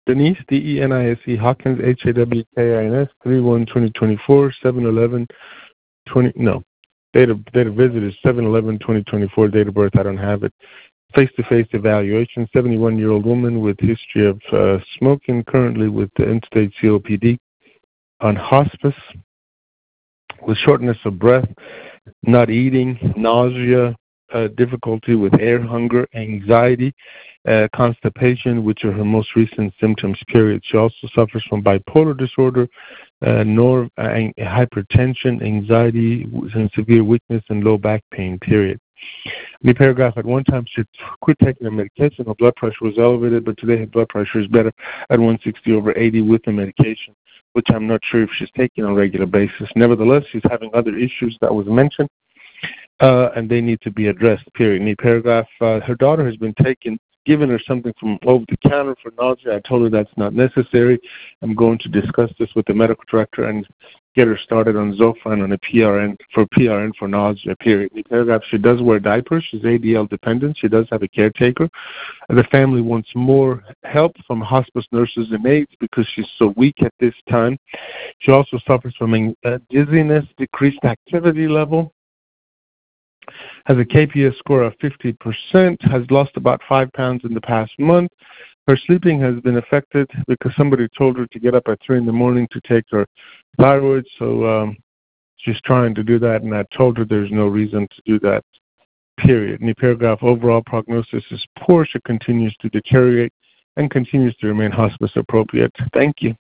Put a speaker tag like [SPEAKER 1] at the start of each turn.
[SPEAKER 1] Denise, D-E-N-I-S-E, Hawkins, H-A-W-K-I-N-S, 3/1/2024, 7/11/20, no. Date of visit is 7/11/2024. Date of birth, I don't have it. Face-to-face evaluation, 71-year-old woman with history of smoking, currently with the end-stage COPD, on hospice, with shortness of breath, not eating, nausea, difficulty with air hunger, anxiety, constipation, which are her most recent symptoms, period. She also suffers from bipolar disorder, hypertension, anxiety, and severe weakness and low back pain, period. In the paragraph, at one time she quit taking her medication. Her blood pressure was elevated, but today her blood pressure is better at 160/80 with the medication, which I'm not sure if she's taking on a regular basis. Nevertheless, she's having other issues that was mentioned, and they need to be addressed, period. In the paragraph, her daughter has been given her something from over the counter for nausea. I told her that's not necessary. I'm going to discuss this with the medical director and get her started on Zofran on a PRN for nausea, period. In the paragraph, she does wear diapers. She's ADL dependent. She does have a caretaker. The family wants more help from hospice nurses and aides because she's so weak at this time. She also suffers from dizziness, decreased activity level, has a KPS score of 50%, has lost about 5 pounds in the past month. Her sleeping has been affected because somebody told her to get up at 3 in the morning to take her thyroid, so she's trying to do that, and I told her there's no reason to do that, period. In the paragraph, overall prognosis is poor. She continues to deteriorate and continues to remain hospice appropriate. Thank you.